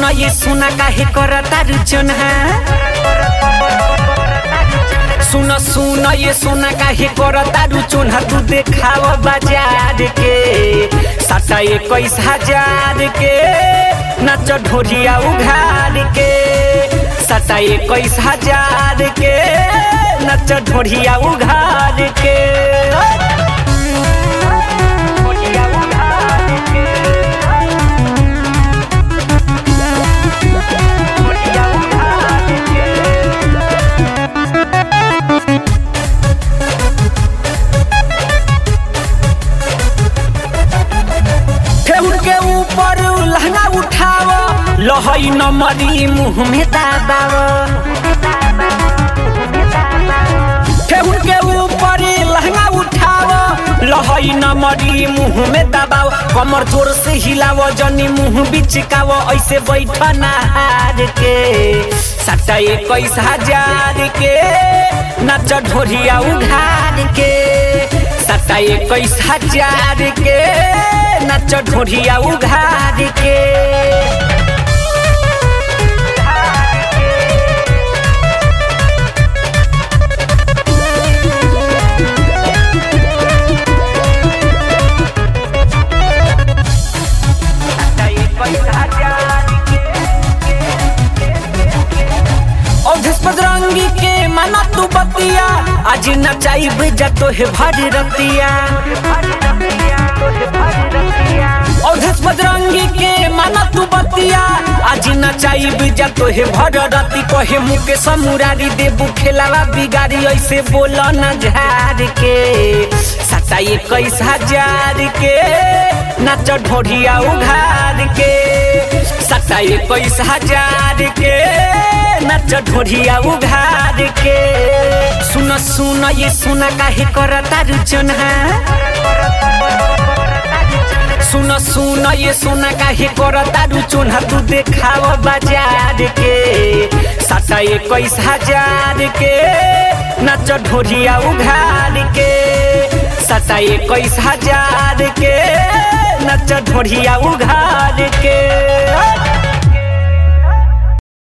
ये सुना काहे करता रुचन सुन ये सोना काहे करता रुचन तू देखाव बाजार के 21,000 के नाच ढोरिया उघार के 21,000 के नाच ढोरिया उघार के लहंगा उठाव लहई नमरी मुँह में दाबाव ठेहुन के ऊपर लहंगा उठाव लहई नमरी मुँह में दबाव कमर जोर से हिलाव जनी मुँह बिचकाव ऐसे बैठ नहार के 21,000 के नाच ढोरिया उघार के 21,000 के नाच ढोरिया उघार के बजरंगी के माना तू बतिया आज नचाई बेजा तो है भारी रतिया बजरंगी के माना तू बतिया आज नचाई बेजा तो है भर रती कहे मुके समुरारी देबू खेलावा बिगाड़ी ऐसे बोला न झार के 21,000 के नाच ढोरिया उघार के 21,000 के नाच ढोरिया उघार के सुन ये सुना काहे करता रुचन सुन ये सोना काहे करता रुचन तू देखाव बाजार के 21,000 के नाच ढोरिया उघार के 21,000 के नाच ढोरिया उघार के।